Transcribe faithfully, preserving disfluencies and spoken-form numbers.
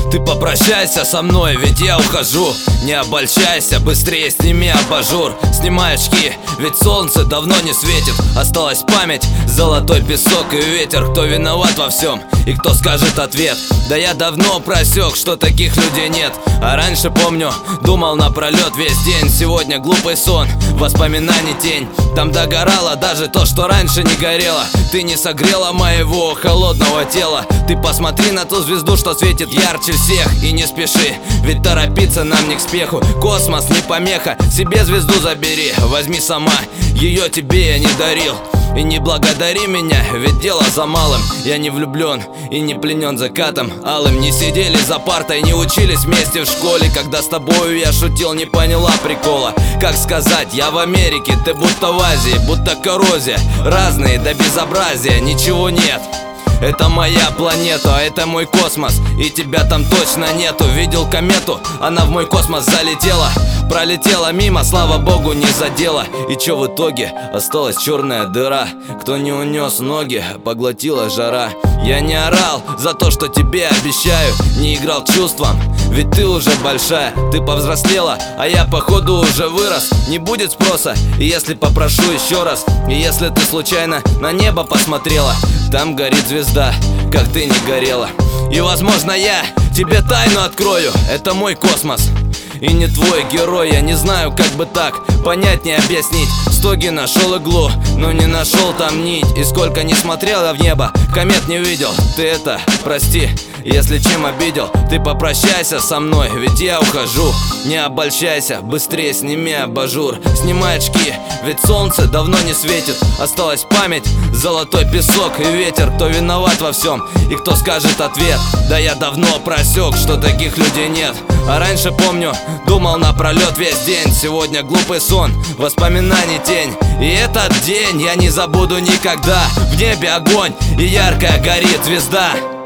Ты попрощайся со мной, ведь я ухожу. Не обольщайся, быстрее сними абажур. Снимай очки, ведь солнце давно не светит. Осталась память, золотой песок и ветер. Кто виноват во всем и кто скажет ответ? Да я давно просек, что таких людей нет. А раньше, помню, думал напролет весь день. Сегодня глупый сон, воспоминаний тень. Там догорало даже то, что раньше не горело. Ты не согрела моего холодного тела. Ты посмотри на ту звезду, что светит ярче всех. И не спеши, ведь торопиться нам не к спеху. Космос не помеха, себе звезду забери. Возьми сама, ее тебе я не дарил. И не благодари меня, ведь дело за малым. Я не влюблен и не пленен закатом алым. Не сидели за партой, не учились вместе в школе. Когда с тобою я шутил, не поняла прикола. Как сказать, я в Америке, ты будто в Азии. Будто коррозия, разные до безобразия. Ничего нет, это моя планета, это мой космос, и тебя там точно нету. Видел комету, она в мой космос залетела. Пролетела мимо, слава богу, не задела. И чё в итоге? Осталась черная дыра. Кто не унес ноги, поглотила жара. Я не орал за то, что тебе обещаю. Не играл чувством, ведь ты уже большая. Ты повзрослела, а я походу уже вырос. Не будет спроса, и если попрошу еще раз. И если ты случайно на небо посмотрела, там горит звезда, как ты не горела. И возможно я тебе тайну открою. Это мой космос и не твой герой. Я не знаю, как бы так понятнее объяснить. В стоге нашел иглу, но не нашел там нить. И сколько не смотрел я в небо, комет не видел. Ты это, прости, если чем обидел. Ты попрощайся со мной, ведь я ухожу. Не обольщайся, быстрее сними абажур. Снимай очки, ведь солнце давно не светит. Осталась память, золотой песок и ветер. Кто виноват во всем и кто скажет ответ? Да я давно просек, что таких людей нет. А раньше, помню, думал напролет весь день. Сегодня глупый сон, воспоминаний тень. И этот день я не забуду никогда. В небе огонь и яркая горит звезда.